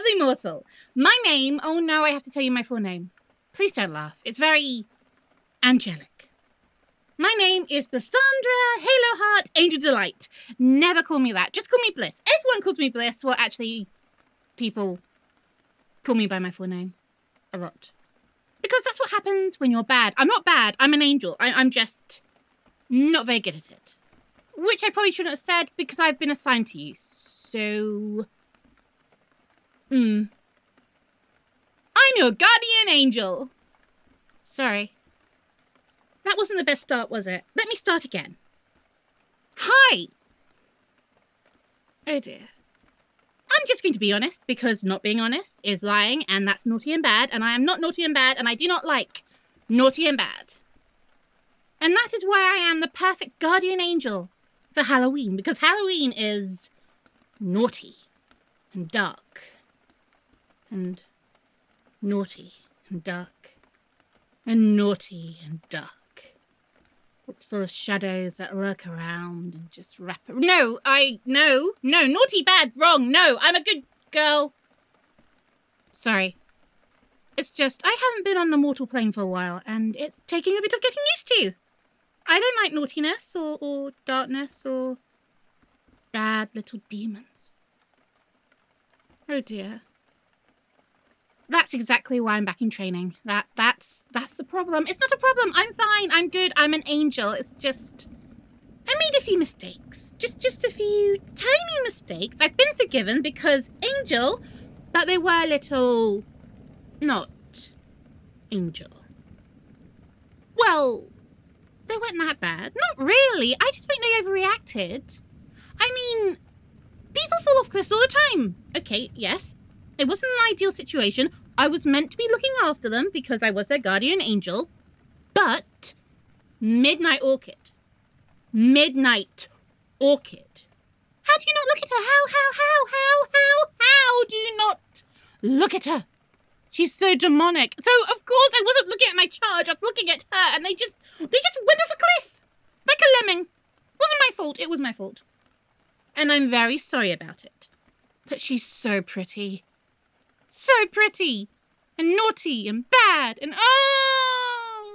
lovely mortal. My name, oh no, I have to tell you my full name. Please don't laugh. It's very angelic. My name is Blissandra, Halo Heart, Angel Delight. Never call me that. Just call me Bliss. Everyone calls me Bliss. Well, actually, people call me by my full name a lot. Because that's what happens when you're bad. I'm not bad. I'm an angel. I'm just not very good at it. Which I probably shouldn't have said because I've been assigned to you. So... I'm your guardian angel. Sorry. That wasn't the best start, was it? Let me start again. Hi. Oh dear. I'm just going to be honest because not being honest is lying and that's naughty and bad and I am not naughty and bad and I do not like naughty and bad. And that is why I am the perfect guardian angel for Halloween because Halloween is naughty and dark and naughty and dark and naughty and dark. It's full of shadows that lurk around and just wrap it. No, naughty, bad, wrong. No, I'm a good girl. Sorry. It's just, I haven't been on the mortal plane for a while and it's taking a bit of getting used to. I don't like naughtiness or darkness or bad little demons. Oh dear. That's exactly why I'm back in training. That's the problem. It's not a problem. I'm fine. I'm good. I'm an angel. It's just... I made a few mistakes. Just a few tiny mistakes. I've been forgiven because angel, but they were a little... not angel. Well, they weren't that bad. Not really. I just think they overreacted. I mean, people fall off cliffs all the time. Okay, yes. It wasn't an ideal situation. I was meant to be looking after them because I was their guardian angel. But Midnight Orchid. Midnight Orchid. How do you not look at her? How do you not look at her? She's so demonic. So, of course, I wasn't looking at my charge. I was looking at her and they just went off a cliff. Like a lemming. Wasn't my fault. It was my fault. And I'm very sorry about it. But she's so pretty. So pretty and naughty and bad and oh.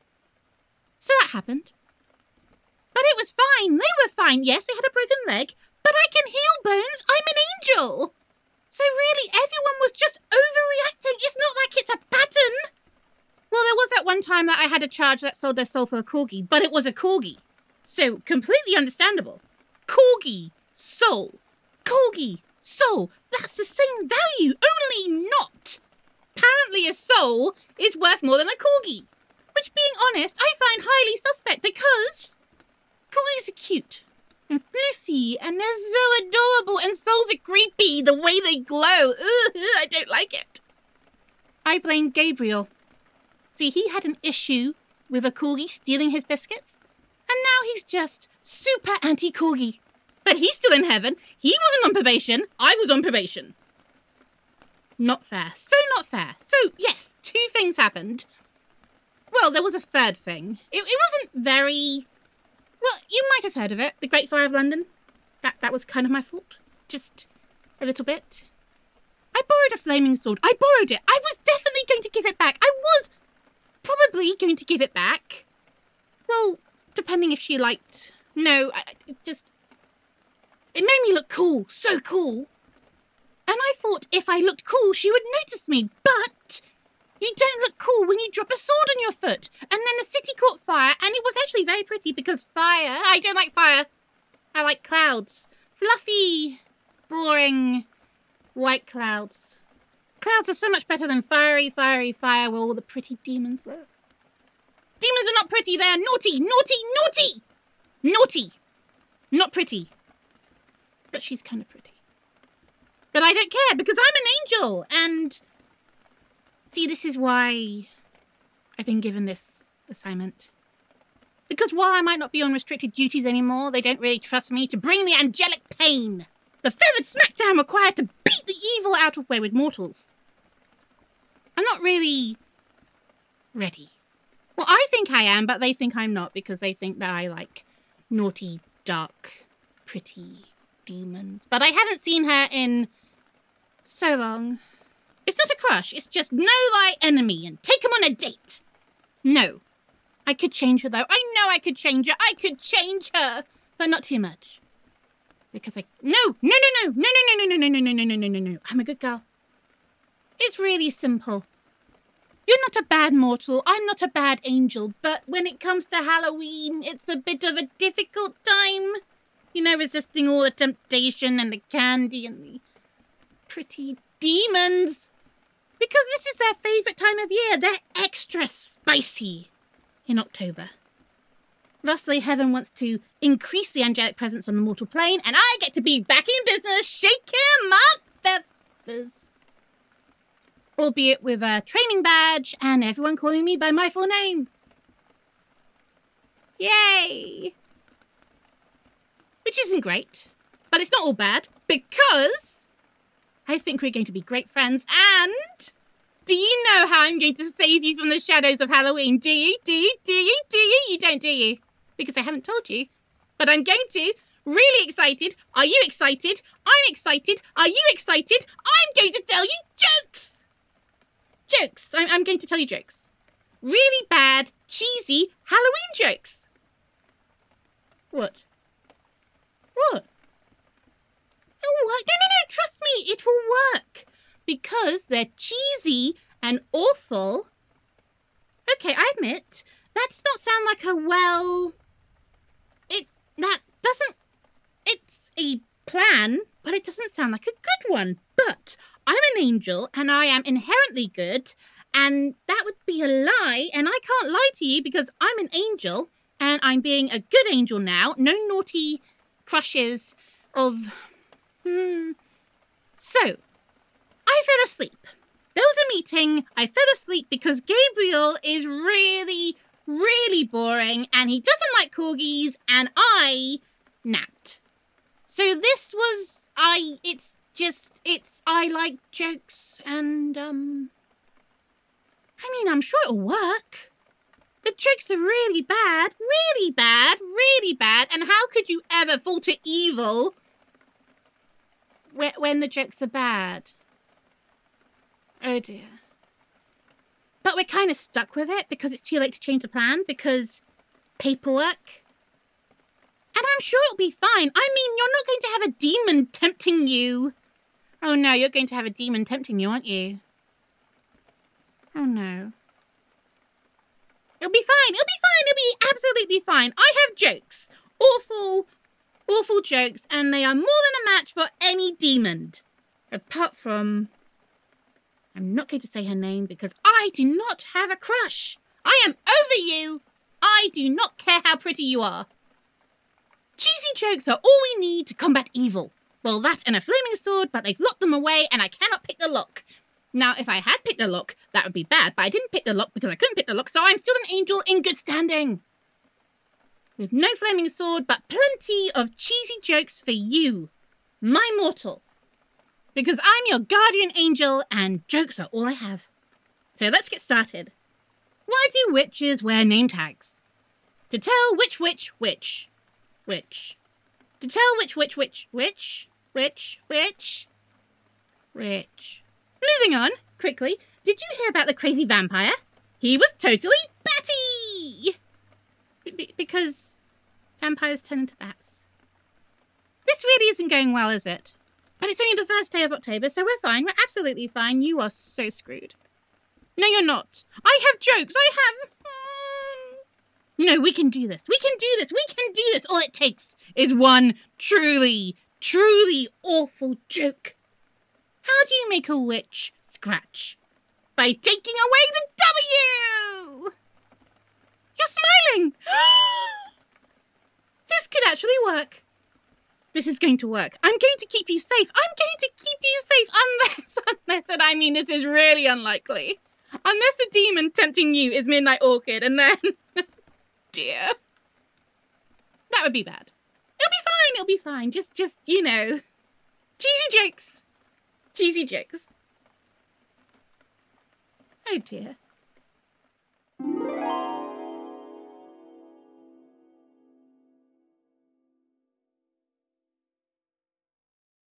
So that happened. But it was fine. They were fine. Yes, they had a broken leg, but I can heal bones. I'm an angel. So really, everyone was just overreacting. It's not like it's a pattern. Well, there was that one time that I had a charge that sold their soul for a corgi, but it was a corgi. So completely understandable. Corgi, soul, corgi, soul. That's the same value, only not. Apparently a soul is worth more than a corgi. Which, being honest, I find highly suspect because corgis are cute and fluffy and they're so adorable and souls are creepy the way they glow. Ugh, I don't like it. I blame Gabriel. See, he had an issue with a corgi stealing his biscuits and now he's just super anti-corgi. But he's still in heaven. He wasn't on probation. I was on probation. Not fair. So not fair. So, yes, 2 things happened. Well, there was a third thing. It wasn't very... Well, you might have heard of it. The Great Fire of London. That was kind of my fault. Just a little bit. I borrowed a flaming sword. I borrowed it. I was definitely going to give it back. I was probably going to give it back. Well, depending if she liked... No, it's just... It made me look cool, so cool. And I thought if I looked cool, she would notice me. But you don't look cool when you drop a sword on your foot. And then the city caught fire, and it was actually very pretty because fire... I don't like fire. I like clouds. Fluffy, boring, white clouds. Clouds are so much better than fiery fire where all the pretty demons live. Demons are not pretty, they are naughty, naughty, naughty! Naughty! Not pretty. But she's kind of pretty. But I don't care because I'm an angel and... See, this is why I've been given this assignment. Because while I might not be on restricted duties anymore, they don't really trust me to bring the angelic pain. The feathered smackdown required to beat the evil out of wayward mortals. I'm not really ready. Well, I think I am, but they think I'm not because they think that I like naughty, dark, pretty demons. But I haven't seen her in So long. It's not a crush, it's just know thy enemy and take him on a date. No. I could change her, though. I know I could change her. I could change her. But not too much. Because No. I'm a good girl. It's really simple. You're not a bad mortal. I'm not a bad angel. But when it comes to Halloween, it's a bit of a difficult time. You know, resisting all the temptation and the candy and the pretty demons. Because this is their favourite time of year. They're extra spicy in October. Thusly, heaven wants to increase the angelic presence on the mortal plane, and I get to be back in business shaking my feathers. Albeit with a training badge and everyone calling me by my full name. Yay! Which isn't great, but it's not all bad, because I think we're going to be great friends, and do you know how I'm going to save you from the shadows of Halloween? Do you? You don't, do you? Because I haven't told you. But I'm going to. Really excited. Are you excited? I'm excited. Are you excited? I'm going to tell you jokes. Jokes. I'm going to tell you jokes. Really bad, cheesy Halloween jokes. What? What? It'll work. No. Trust me. It will work. Because they're cheesy and awful. Okay, I admit, that does not sound like it's a plan, but it doesn't sound like a good one. But I'm an angel and I am inherently good, and that would be a lie, and I can't lie to you because I'm an angel and I'm being a good angel now. No naughty crushes of... So, I fell asleep. There was a meeting. I fell asleep because Gabriel is really, really boring and he doesn't like corgis, and I napped. So this was, I like jokes and, I'm sure it'll work. The jokes are really bad, really bad, really bad, and how could you ever fall to evil when the jokes are bad? Oh dear. But we're kind of stuck with it because it's too late to change the plan because paperwork. And I'm sure it'll be fine. I mean, you're not going to have a demon tempting you. Oh no, you're going to have a demon tempting you, aren't you? Oh no. It'll be fine. It'll be fine. It'll be absolutely fine. I have jokes. Awful, awful jokes. And they are more than a match for any demon. Apart from... I'm not going to say her name because I do not have a crush. I am over you. I do not care how pretty you are. Cheesy jokes are all we need to combat evil. Well, that and a flaming sword, but they've locked them away and I cannot pick the lock. Now, if I had picked the lock, that would be bad, but I didn't pick the lock because I couldn't pick the lock, so I'm still an angel in good standing. With no flaming sword, but plenty of cheesy jokes for you, my mortal. Because I'm your guardian angel and jokes are all I have. So let's get started. Why do witches wear name tags? To tell which. To tell which. Moving on, quickly. Did you hear about the crazy vampire? He was totally batty! Because vampires turn into bats. This really isn't going well, is it? But it's only the first day of October, so we're fine. We're absolutely fine. You are so screwed. No, you're not. I have jokes. I have... No, we can do this. We can do this. We can do this. All it takes is one truly, truly awful joke. How do you make a witch scratch? By taking away the W! You're smiling! This could actually work. This is going to work. I'm going to keep you safe. I'm going to keep you safe unless, and I mean this is really unlikely. Unless the demon tempting you is Midnight Orchid, and then... dear. That would be bad. It'll be fine. Just, you know. Cheesy jokes. Oh dear.